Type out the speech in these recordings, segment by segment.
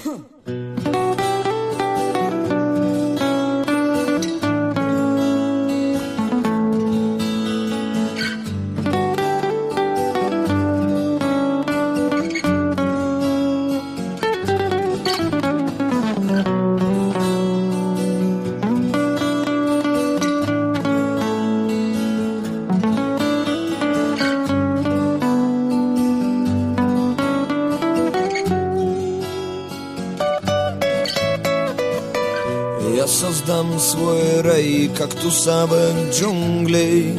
Я создам свой рай кактусовых джунглей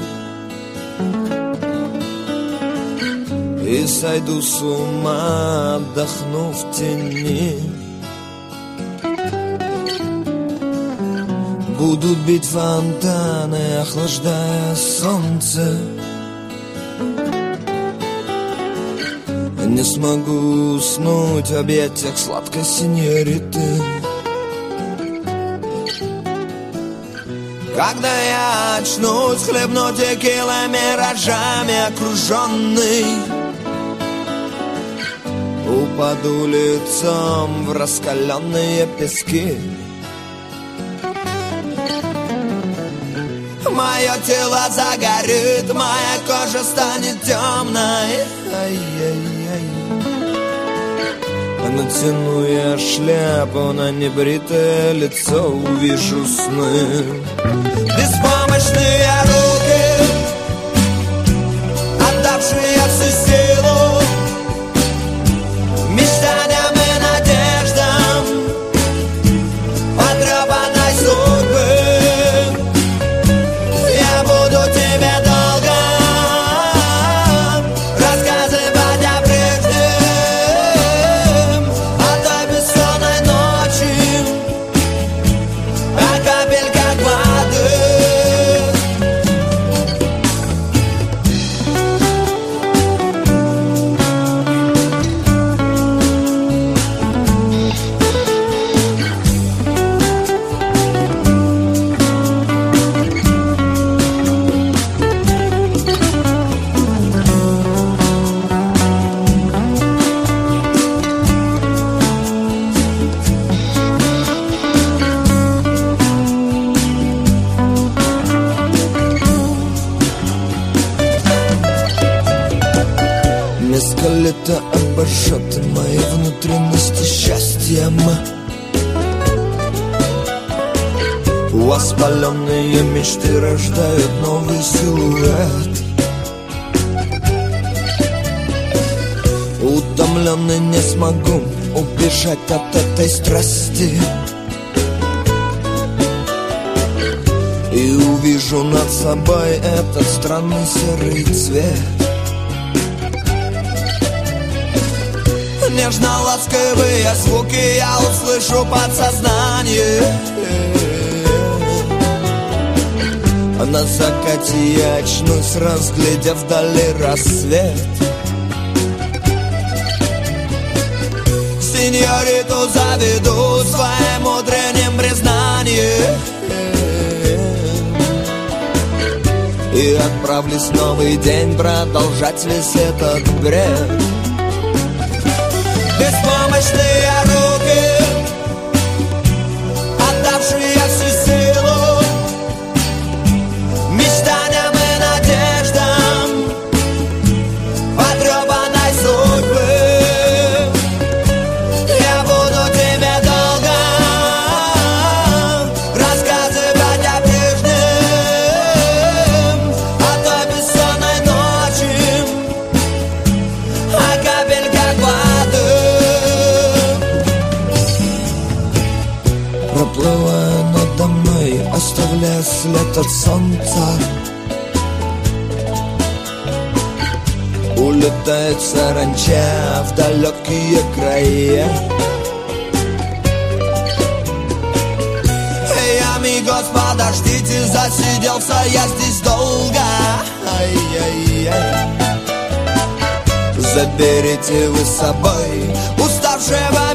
и сойду с ума, отдохну в тени. Будут бить фонтаны, охлаждая солнце. Не смогу уснуть в объятиях сладкой синьориты. Когда я очнусь, хлебну текила миражами окруженный, упаду лицом в раскаленные пески. Мое тело загорит, моя кожа станет темной. Ай-яй-яй. Натяну я шляпу на небритое лицо, увижу сны. Беспомощные руки, отдавшие всю силу мечтаниям и надеждам потрепанной судьбы. Я буду тебе долго рассказывать о прежнем, о той бессонной ночи, о капельках воды. Лето обожжет мои внутренности счастьем. Воспаленные мечты рождают новый силуэт. Утомленный не смогу убежать от этой страсти. И увижу над собой этот странный серый цвет. Нежно-ласковые звуки я услышу подсознание. На закате я очнусь, разглядев вдали рассвет. Синьориту заведу своим утренним признанием и отправлюсь в новый день продолжать весь этот бред. Беспомощные руки, отдавшие всю силу мечтаниям и надеждам потрепанной судьбы. Я буду тебе долго рассказывать о прежнем, о той бессонной ночи, о капельках воды. Проплывая надо мной, оставляя след от солнца, улетает саранча в далекие края. Эй, амигос, подождите, засиделся я здесь долго. Ай-яй-яй. Заберите вы с собой уставшего